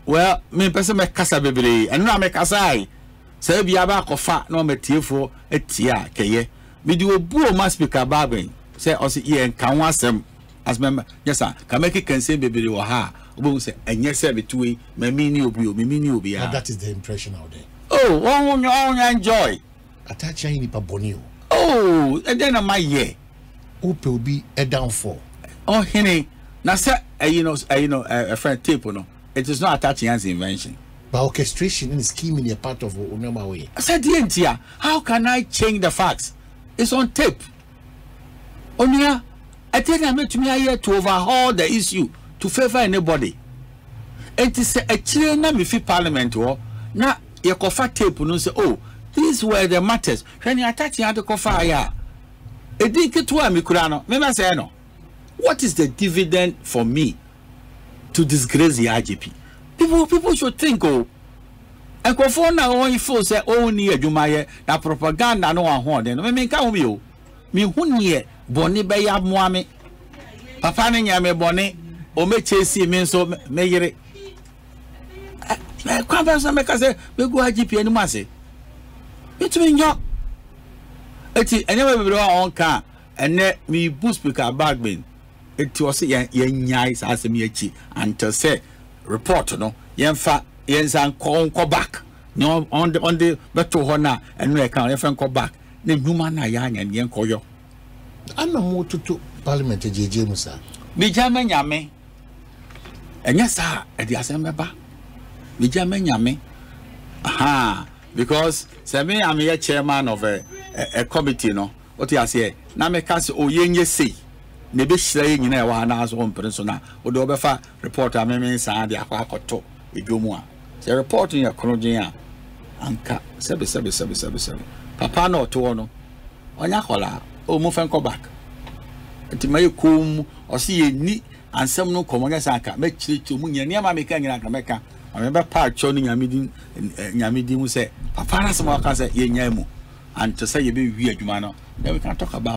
well me person me kasa bebre eno na me kasa ai say bia ba kofa na me tiefo etia keye me di obu o ma speaker Bagben say o se ye nka ho asem as member yes sir ka make can say bebre wo ha obo say enye say betwe me ni obi o me ni obi ya. That is the impression out there. Oh, one enjoy attach any pa bonio. Oh, and then my year ope will be a downfall. Oh, Henny, now say a friend tape no. It is not attaching as invention. But orchestration and scheming a part of Onoma way. I said, DNT, how can I change the facts? It's on tape. Onia, I tell you, to me here to overhaul the issue to favor anybody. It is a chair na me fi parliament or na ye kofa tape no say, oh, these were the matters. When you attach you to kofa ya. E di ketua mi kura no. Me say no. What is the dividend for me to disgrace the IGP? People should think, oh, and kofo na won feel say oh ni adwuma ye na propaganda no ahon den me nka ho bi o me hunye boni be ya moame papa ne nya me boni o me chesi me nso me yire kwa ba so me ka say me go IGP ani ma se etumi nyo eti enye me be on ka ene me boost speaker Bagben eti o se ye nyai sa asem ye chi until say report no yenfa yensan ko back no on the beto ho na enu e kan yenfa ko back na nhuma na ya anya yen koyo ana mo tutu parliament jeje musa bi jama nyame enya sa e di asem ba bi jama nyame aha because say me am here chairman of a committee no what you say na me ka say oyenye sei ne be hire nyina e wa na aso mpere so na o de obefa reporter me san de akwakoto edwomu a say reporting ya kronjin a anka sebe papa na oto no onya kola o mu fen ko back enti mai kum o se ye ni ansem no komonya sanka me chirichi mu nya ne ma me ka nyina ka meka ame be pa cho no nyamedin mu say papa na se mo ka say ye nya mu and to say ye be wi adwuma no then we can talk about